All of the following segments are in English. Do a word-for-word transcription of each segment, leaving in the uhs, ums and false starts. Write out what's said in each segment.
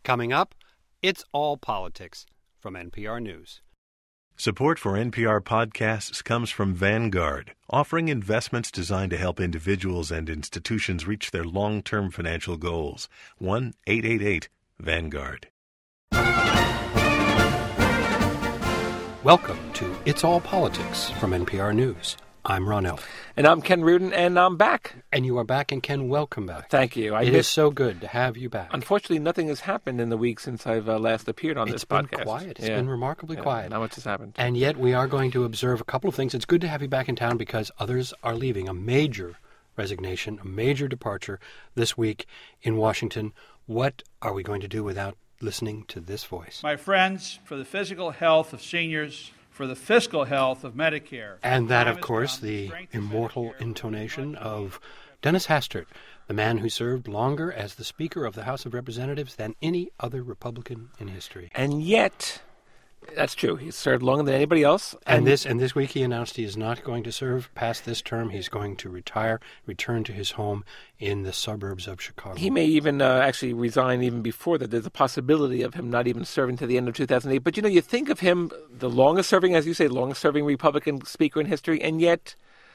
Coming up, It's All Politics from N P R News. Support for N P R podcasts comes from Vanguard, offering investments designed to help individuals and institutions reach their long-term financial goals. one eight eight eight Vanguard. Welcome to It's All Politics from N P R News. I'm Ron Elf. And I'm Ken Rudin, and I'm back. And you are back, and Ken, welcome back. Thank you. I it missed, is so good to have you back. Unfortunately, nothing has happened in the week since I've uh, last appeared on it's this podcast. It's podcast. been quiet. It's yeah. been remarkably yeah, quiet. Not much has happened. And yet we are going to observe a couple of things. It's good to have you back in town because others are leaving. A major resignation, a major departure this week in Washington. What are we going to do without listening to this voice? My friends, for the physical health of seniors, for the fiscal health of Medicare. And that, of course, the immortal intonation of Dennis Hastert, the man who served longer as the Speaker of the House of Representatives than any other Republican in history. And yet, that's true. He served longer than anybody else. And, and this and this week he announced he is not going to serve past this term. He's going to retire, return to his home in the suburbs of Chicago. He may even uh, actually resign even before that. There's a possibility of him not even serving to the end of two thousand eight. But, you know, you think of him, the longest serving, as you say, longest serving Republican Speaker in history, and yet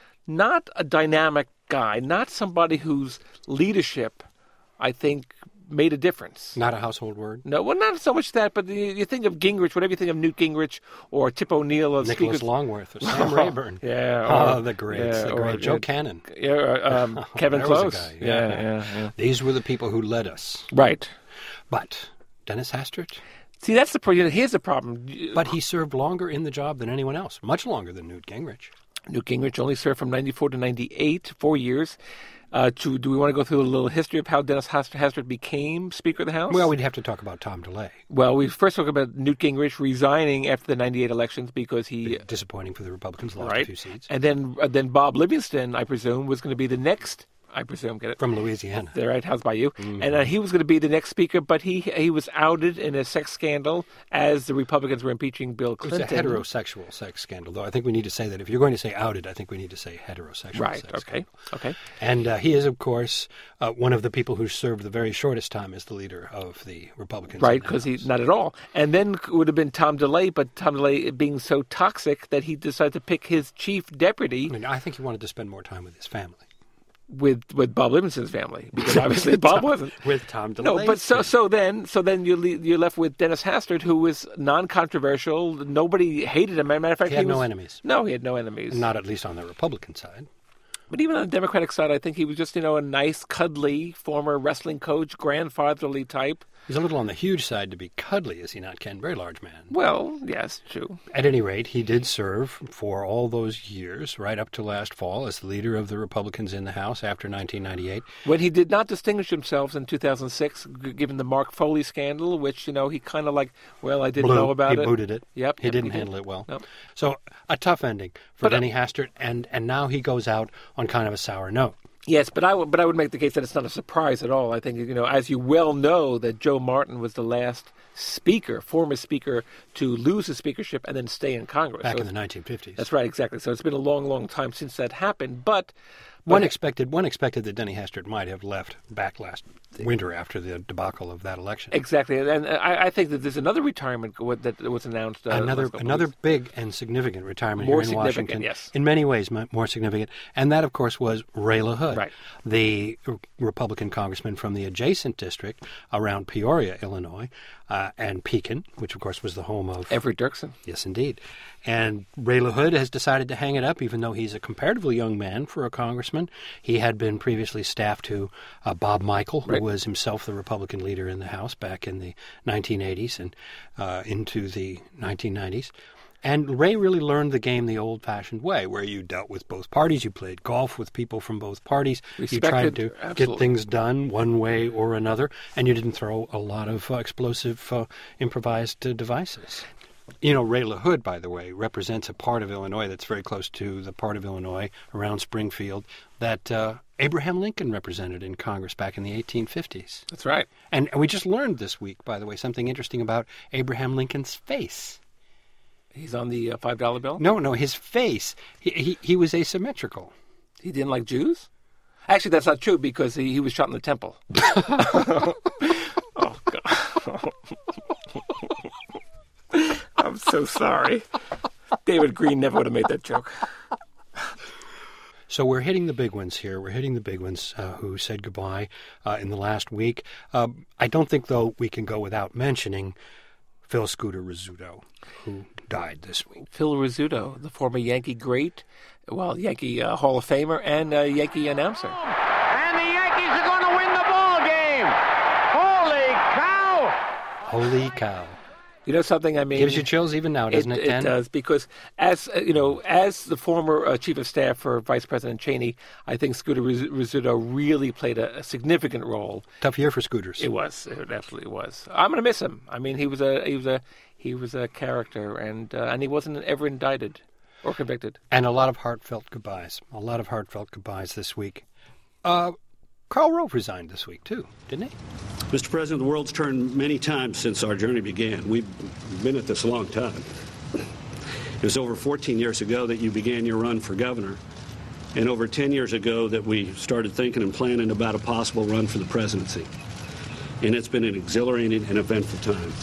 not a dynamic guy, not somebody whose leadership, I think, made a difference. Not a household word? No, well, not so much that, but you, you think of Gingrich, whatever you think of Newt Gingrich or Tip O'Neill or Nicholas Speakers. Longworth or Sam Rayburn. yeah. Or, oh, the greats, yeah, the great or, Joe uh, Cannon. Yeah, um, Kevin there Close. Was a guy. Yeah, Yeah. Yeah, yeah. These were the people who led us. Right. But Dennis Hastert? See, that's the problem. Here's the problem. But he served longer in the job than anyone else, much longer than Newt Gingrich. Newt Gingrich only served from ninety-four to ninety-eight, four years. Uh, to, do we want to go through a little history of how Dennis Hastert became Speaker of the House? Well, we'd have to talk about Tom DeLay. Well, we first talk about Newt Gingrich resigning after the ninety-eight elections because he... Disappointing for the Republicans, lost right. a few seats. And then uh, then Bob Livingston, I presume, was going to be the next... I presume, get it? From Louisiana. The right house by you. Mm-hmm. And uh, he was going to be the next speaker, but he he was outed in a sex scandal as the Republicans were impeaching Bill Clinton. It was a heterosexual sex scandal, though. I think we need to say that. If you're going to say outed, I think we need to say heterosexual right, sex okay, scandal. okay. And uh, he is, of course, uh, one of the people who served the very shortest time as the leader of the Republicans. Right, because he, not at all. And then it would have been Tom DeLay, but Tom DeLay being so toxic that he decided to pick his chief deputy. I mean, I think he wanted to spend more time with his family. With with Bob Livingston's family, because obviously Bob Tom, wasn't. With Tom DeLay. No, but so so then so then you le- you're left with Dennis Hastert, who was non-controversial. Nobody hated him. As a matter of fact, he had he was, no enemies. No, he had no enemies. Not at least on the Republican side. But even on the Democratic side, I think he was just, you know, a nice, cuddly, former wrestling coach, grandfatherly type. He's a little on the huge side to be cuddly, is he not, Ken? Very large man. Well, yes, true. At any rate, he did serve for all those years, right up to last fall, as the leader of the Republicans in the House after nineteen ninety-eight. When he did not distinguish himself in two thousand six, g- given the Mark Foley scandal, which, you know, he kind of like, well, I didn't Blew. know about he it. He booted it. Yep. He yep, didn't he handle did. it well. Nope. So a tough ending for But, uh, Denny Hastert, and, and now he goes out on kind of a sour note. Yes, but I, w- but I would make the case that it's not a surprise at all. I think, you know, as you well know, that Joe Martin was the last speaker, former speaker, to lose his speakership and then stay in Congress. Back so in the nineteen fifties. That's right, exactly. So it's been a long, long time since that happened. But, but One expected one expected that Denny Hastert might have left back last winter after the debacle of that election. Exactly, and I, I think that there's another retirement that was announced. Uh, another last another weeks. big and significant retirement More here in significant, Washington. yes. In many ways, m- more significant. And that, of course, was Ray LaHood, Right. the r- Republican congressman from the adjacent district around Peoria, Illinois, uh, and Pekin, which, of course, was the home of Everett Dirksen. Yes, indeed. And Ray LaHood has decided to hang it up, even though he's a comparatively young man for a congressman. He had been previously staff to uh, Bob Michel, who Right. was himself the Republican leader in the House back in the nineteen eighties and uh, into the nineteen nineties. And Ray really learned the game the old-fashioned way, where you dealt with both parties, you played golf with people from both parties, you tried to Respected, get things done one way or another, and you didn't throw a lot of uh, explosive uh, improvised uh, devices. You know, Ray LaHood, by the way, represents a part of Illinois that's very close to the part of Illinois around Springfield that uh, Abraham Lincoln represented in Congress back in the eighteen fifties. That's right. And, and we just learned this week, by the way, something interesting about Abraham Lincoln's face. He's on the uh, five dollar bill? No, no, his face. He, he, he was asymmetrical. He didn't like Jews? Actually, that's not true because he, he was shot in the temple. Oh, God. I'm so sorry. David Green never would have made that joke. So we're hitting the big ones here. We're hitting the big ones uh, who said goodbye uh, in the last week. Uh, I don't think, though, we can go without mentioning Phil Scooter Rizzuto, who died this week. Phil Rizzuto, the former Yankee great, well, Yankee uh, Hall of Famer and uh, Yankee announcer. And the Yankees are going to win the ball game. Holy cow! Holy cow. You know something? I mean, Gives you chills even now, doesn't it, it, Ken? it does, because as uh, you know, as the former uh, chief of staff for Vice President Cheney, I think Scooter Riz- Rizzuto really played a, a significant role. Tough year for Scooters. It was. It absolutely was. I'm going to miss him. I mean, he was a he was a he was a character, and uh, and he wasn't ever indicted or convicted. And a lot of heartfelt goodbyes. A lot of heartfelt goodbyes this week. Uh, Karl Rove resigned this week, too, didn't he? Mister President, the world's turned many times since our journey began. We've been at this a long time. It was over fourteen years ago that you began your run for governor, and over ten years ago that we started thinking and planning about a possible run for the presidency. And it's been an exhilarating and eventful time.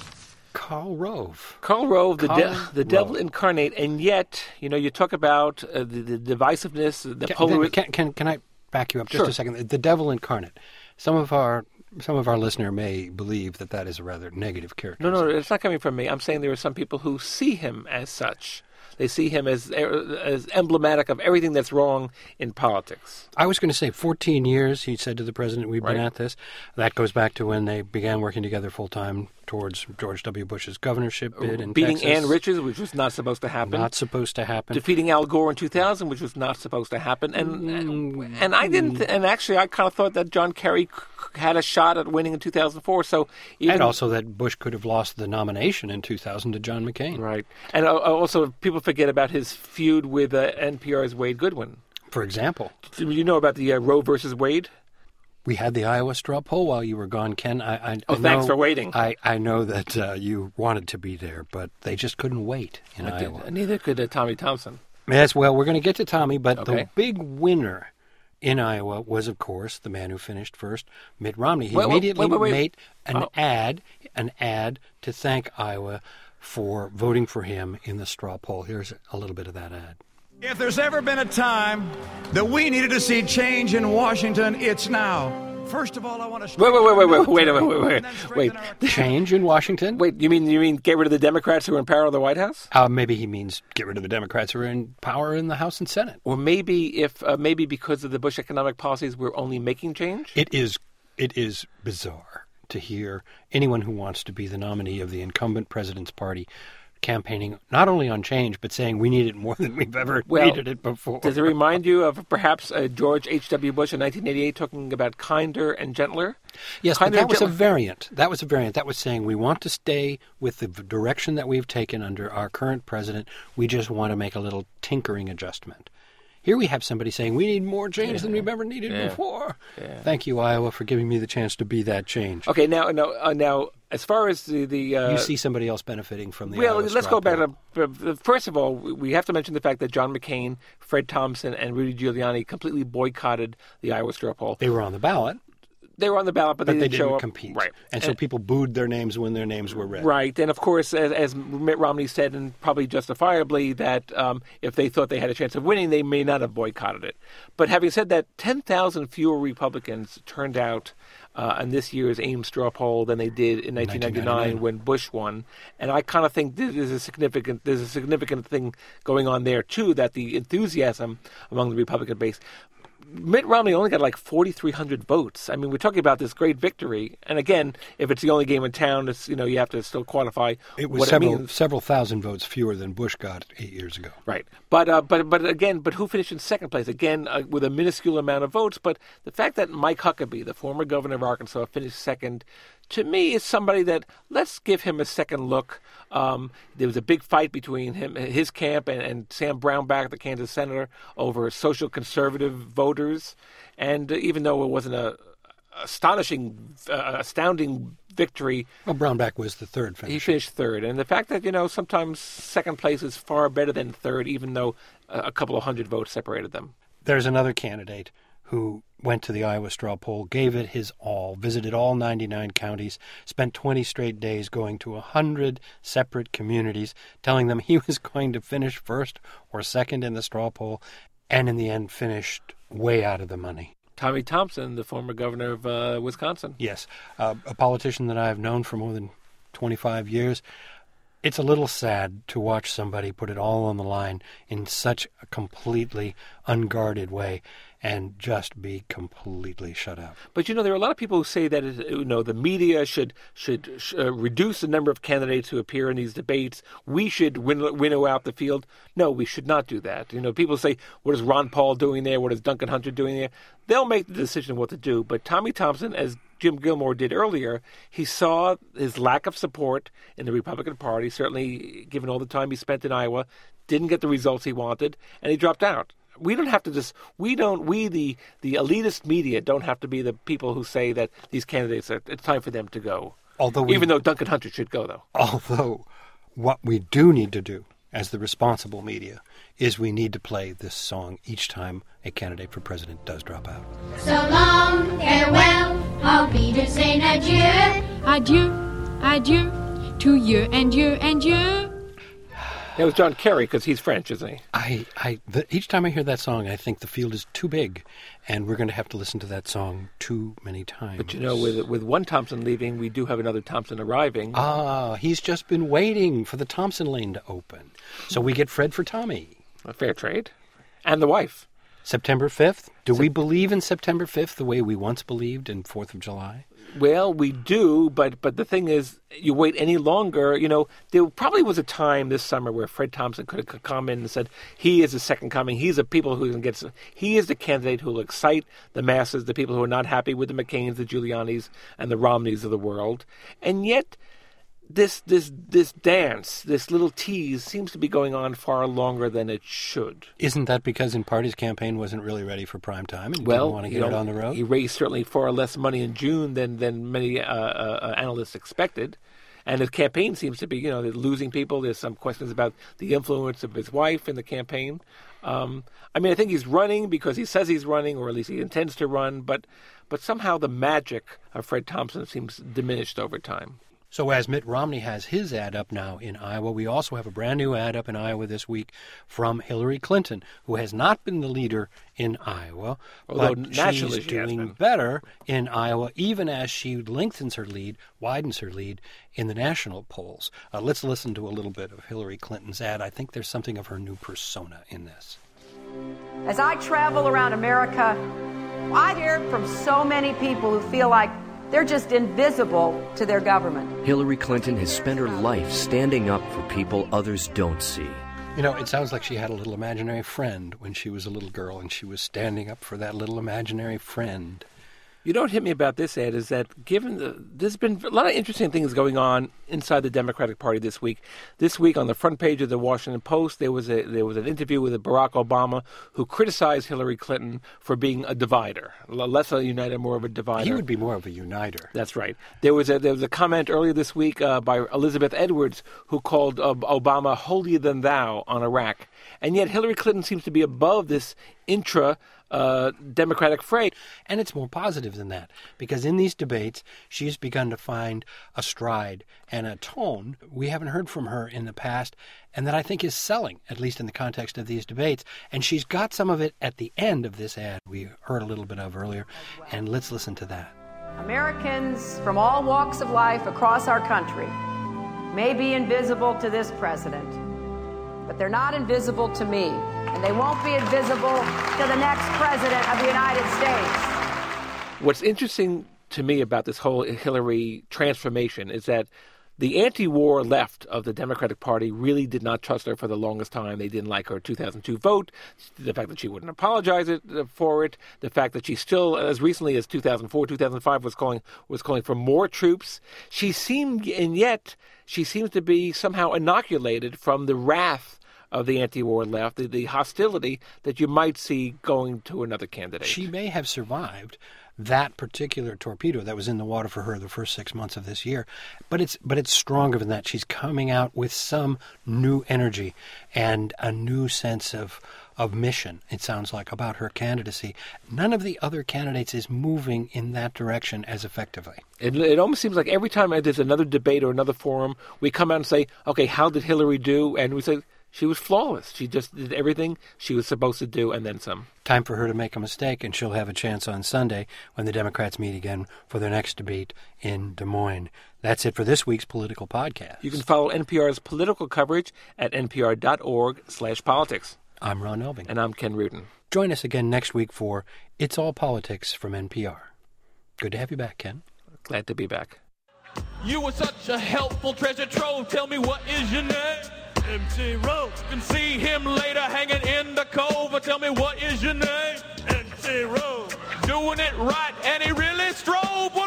Karl Rove. Karl Rove, the, Karl de- the devil Rove. incarnate, and yet, you know, you talk about uh, the, the divisiveness, the Can, polar. can, can, can I back you up just Sure. a second? The devil incarnate. Some of our some of our listener may believe that that is a rather negative character. No, no, it's not coming from me. I'm saying there are some people who see him as such. They see him as as emblematic of everything that's wrong in politics. I was going to say fourteen years, he said to the president, we've been Right. at this. That goes back to when they began working together full-time towards George W. Bush's governorship bid in Beating Texas. Ann Richards, which was not supposed to happen. Not supposed to happen. Defeating Al Gore in two thousand, which was not supposed to happen. And and I didn't. And actually, I kind of thought that John Kerry c- had a shot at winning in two thousand four. So even, And also that Bush could have lost the nomination in two thousand to John McCain. right. And uh, also, people forget about his feud with uh, N P R's Wade Goodwin. For example, Do you know about the uh, Roe versus Wade? we had the Iowa straw poll while you were gone, Ken. I, I, Oh, I thanks know- for waiting. I, I know that uh, you wanted to be there, but they just couldn't wait in I did- Iowa. Neither could uh, Tommy Thompson. Yes, well, we're going to get to Tommy, but Okay. the big winner in Iowa was, of course, the man who finished first, Mitt Romney. He Wait, wait, immediately wait, wait, wait. made an Oh. ad, an ad to thank Iowa for voting for him in the straw poll. Here's a little bit of that ad. If there's ever been a time that we needed to see change in Washington, it's now. First of all, I want to Wait, wait, wait, wait, wait, wait, wait, wait, wait, wait. Change in Washington? Wait, you mean you mean get rid of the Democrats who are in power of the White House? Uh, maybe he means get rid of the Democrats who are in power in the House and Senate. Or maybe if uh, maybe because of the Bush economic policies, we're only making change. It is it is bizarre to hear anyone who wants to be the nominee of the incumbent president's party campaigning not only on change, but saying we need it more than we've ever Well, needed it before. Does it remind you of perhaps uh, George H W. Bush in nineteen eighty-eight talking about kinder and gentler? Yes, but Kinder that and was a gentler. variant. That was a variant. That was saying we want to stay with the v- direction that we've taken under our current president. We just want to make a little tinkering adjustment. Here we have somebody saying we need more change than we've ever needed Yeah. before. Yeah. Thank you, Iowa, for giving me the chance to be that change. Okay, now now uh, now as far as the the uh, You see somebody else benefiting from the well, Iowa let's straw go back poll. to uh, first of all, we have to mention the fact that John McCain, Fred Thompson, and Rudy Giuliani completely boycotted the Iowa straw poll. They were on the ballot, They were on the ballot, but, but they they didn't show didn't up. compete. Right, And so people booed their names when their names were read. Right, and of course, as, as Mitt Romney said, and probably justifiably, that um, if they thought they had a chance of winning, they may not have boycotted it. But having said that, ten thousand fewer Republicans turned out uh, in this year's Ames straw poll than they did in nineteen ninety-nine, nineteen ninety-nine. when Bush won. And I kind of think there's a significant there's a significant thing going on there too, that the enthusiasm among the Republican base. Mitt Romney only got like forty-three hundred votes. I mean, we're talking about this great victory. And again, if it's the only game in town, it's, you know, you have to still quantify It was what several it means. several thousand votes fewer than Bush got eight years ago. Right. But uh, but but again, but who finished in second place? Again, uh, with a minuscule amount of votes. But the fact that Mike Huckabee, the former governor of Arkansas, finished second, to me is somebody that let's give him a second look. Um, there was a big fight between him, his camp, and, and Sam Brownback, the Kansas senator, over social conservative voters. And uh, even though it wasn't a astonishing, uh, astounding victory, Well, Brownback was the third he finish. finished third. And the fact that, you know, sometimes second place is far better than third, even though uh, a couple of hundred votes separated them. There's another candidate who went to the Iowa straw poll, gave it his all, visited all ninety-nine counties, spent twenty straight days going to one hundred separate communities, telling them he was going to finish first or second in the straw poll, and in the end finished way out of the money. Tommy Thompson, the former governor of uh, Wisconsin. Yes, uh, a politician that I've known for more than twenty-five years. It's a little sad to watch somebody put it all on the line in such a completely unguarded way and just be completely shut up. But, you know, there are a lot of people who say that, you know, the media should should uh, reduce the number of candidates who appear in these debates. We should win, winnow out the field. No, we should not do that. You know, people say, what is Ron Paul doing there? What is Duncan Hunter doing there? They'll make the decision of what to do. But Tommy Thompson, as Jim Gilmore did earlier, he saw his lack of support in the Republican Party, certainly given all the time he spent in Iowa, didn't get the results he wanted, and he dropped out. We don't have to just, we don't, we, the, the elitist media, don't have to be the people who say that these candidates, are, it's time for them to go. Although we, Even though Duncan Hunter should go, though. Although what we do need to do as the responsible media is we need to play this song each time a candidate for president does drop out. So long, farewell, I'll be to saying adieu. Adieu, adieu, to you and you and you. That was John Kerry, because he's French, isn't he? I, I, the, each time I hear that song, I think the field is too big, and we're going to have to listen to that song too many times. But, you know, with with one Thompson leaving, we do have another Thompson arriving. Ah, he's just been waiting for the Thompson lane to open. So we get Fred for Tommy. A fair trade. And the wife. September fifth? Do Se- we believe in September fifth the way we once believed in fourth of July? Well, we do, but but the thing is, you wait any longer, you know, there probably was a time this summer where Fred Thompson could have come in and said, he is the second coming, he's the people who can get, he is the candidate who will excite the masses, the people who are not happy with the McCains, the Giulianis, and the Romneys of the world. And yet, this this this dance, this little tease, seems to be going on far longer than it should. Isn't that because in part his campaign wasn't really ready for prime time and well, didn't want to get you know, it on the road? He raised certainly far less money in June than than many uh, uh, analysts expected, and his campaign seems to be, you know, they're losing people. There's some questions about the influence of his wife in the campaign. Um, I mean, I think he's running because he says he's running, or at least he intends to run, but but somehow the magic of Fred Thompson seems diminished over time. So as Mitt Romney has his ad up now in Iowa, we also have a brand new ad up in Iowa this week from Hillary Clinton, who has not been the leader in Iowa, although but nationally she's she has doing been. better in Iowa, even as she lengthens her lead, widens her lead in the national polls. Uh, let's listen to a little bit of Hillary Clinton's ad. I think there's something of her new persona in this. As I travel around America, I hear from so many people who feel like they're just invisible to their government. Hillary Clinton has spent her life standing up for people others don't see. You know, it sounds like she had a little imaginary friend when she was a little girl, and she was standing up for that little imaginary friend. You know what hit me about this, Ed, is that given the, there's been a lot of interesting things going on inside the Democratic Party this week. This week, on the front page of the Washington Post, there was a there was an interview with Barack Obama, who criticized Hillary Clinton for being a divider, less a uniter, more of a divider. He would be more of a uniter. That's right. There was a there was a comment earlier this week uh, by Elizabeth Edwards, who called uh, Obama holier than thou on Iraq, and yet Hillary Clinton seems to be above this intra. Uh, Democratic fray. And it's more positive than that, because in these debates, she's begun to find a stride and a tone we haven't heard from her in the past, and that I think is selling, at least in the context of these debates. And she's got some of it at the end of this ad we heard a little bit of earlier, and let's listen to that. Americans from all walks of life across our country may be invisible to this president, but they're not invisible to me. And they won't be invisible to the next president of the United States. What's interesting to me about this whole Hillary transformation is that the anti-war left of the Democratic Party really did not trust her for the longest time. They didn't like her two thousand two vote, the fact that she wouldn't apologize for it, the fact that she still, as recently as two thousand four, two thousand five, was calling was calling for more troops. She seemed, and yet she seems to be somehow inoculated from the wrath of the anti-war left, the, the hostility that you might see going to another candidate. She may have survived that particular torpedo that was in the water for her the first six months of this year, but it's but it's stronger than that. She's coming out with some new energy and a new sense of of mission, it sounds like, about her candidacy. None of the other candidates is moving in that direction as effectively. It, it almost seems like every time there's another debate or another forum, we come out and say, okay, how did Hillary do? And we say, she was flawless. She just did everything she was supposed to do and then some. Time for her to make a mistake, and she'll have a chance on Sunday when the Democrats meet again for their next debate in Des Moines. That's it for this week's Political Podcast. You can follow N P R's political coverage at npr.org slash politics. I'm Ron Elving. And I'm Ken Rudin. Join us again next week for It's All Politics from N P R. Good to have you back, Ken. Glad to be back. You were such a helpful treasure trove. Tell me, what is your name? M C Rose. You can see him later hanging in the cove. Tell me, what is your name? M C Rose. Doing it right, and he really strove.